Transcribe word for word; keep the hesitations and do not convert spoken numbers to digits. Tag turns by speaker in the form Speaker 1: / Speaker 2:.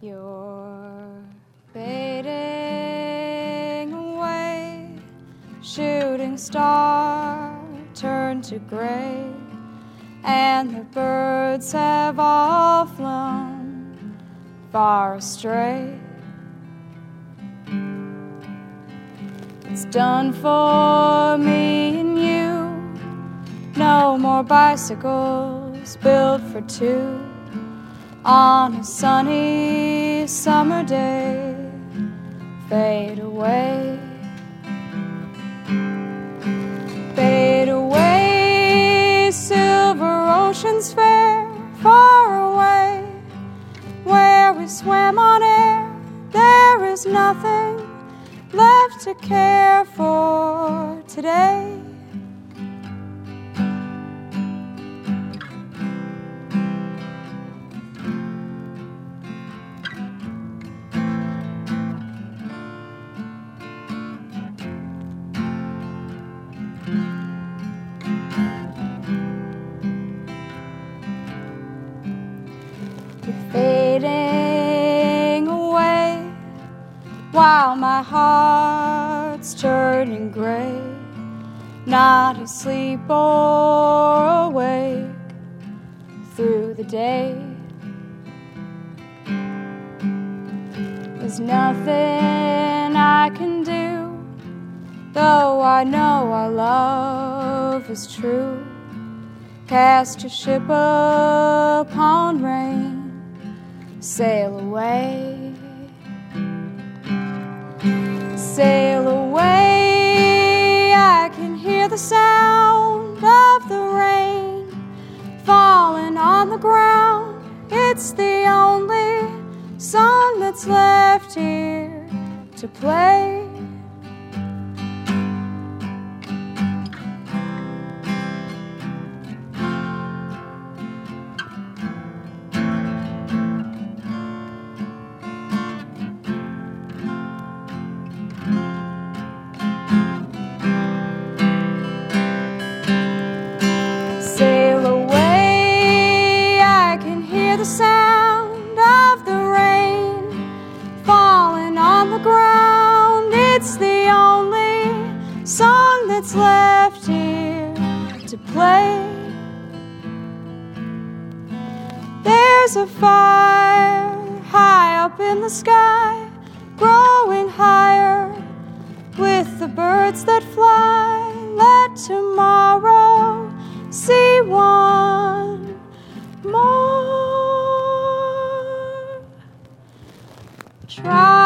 Speaker 1: You're fading away, shooting star turned to gray, and the birds have all flown far astray. It's done for me and you, no more bicycles built for two on a sunny summer day. Fade away, fade away, silver oceans fair, far away, where we swam on air. There is nothing left to care for today. Fading away while my heart's turning gray, not asleep or awake through the day. There's nothing I can do, though I know our love is true. Cast your ship upon rain, sail away, sail away. I can hear the sound of the rain falling on the ground. It's the only song that's left here to play. Sail away, I can hear the sound of the rain falling on the ground. It's the only song that's left here to play. There's a fire high up in the sky, growing higher with the birds that fly. Let tomorrow see one more. Try